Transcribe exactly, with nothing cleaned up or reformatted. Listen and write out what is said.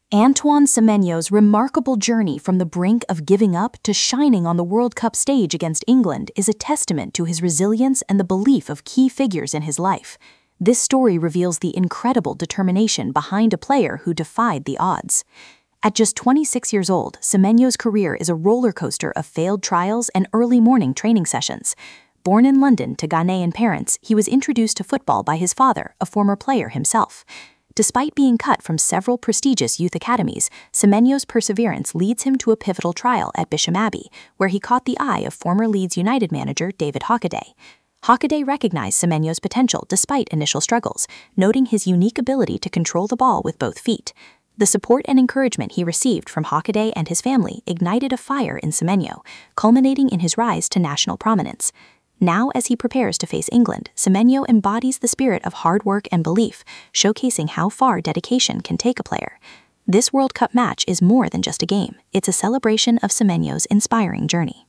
Antoine Semenyo's remarkable journey from the brink of giving up to shining on the World Cup stage against England is a testament to his resilience and the belief of key figures in his life. This story reveals the incredible determination behind a player who defied the odds. At just twenty-six years old, Semenyo's career is a roller coaster of failed trials and early morning training sessions. Born in London to Ghanaian parents, he was introduced to football by his father, a former player himself. Despite being cut from several prestigious youth academies, Semenyo's perseverance leads him to a pivotal trial at Bisham Abbey, where he caught the eye of former Leeds United manager David Hockaday. Hockaday recognized Semenyo's potential despite initial struggles, noting his unique ability to control the ball with both feet. The support and encouragement he received from Hockaday and his family ignited a fire in Semenyo, culminating in his rise to national prominence. Now, as he prepares to face England, Semenyo embodies the spirit of hard work and belief, showcasing how far dedication can take a player. This World Cup match is more than just a game. It's a celebration of Semenyo's inspiring journey.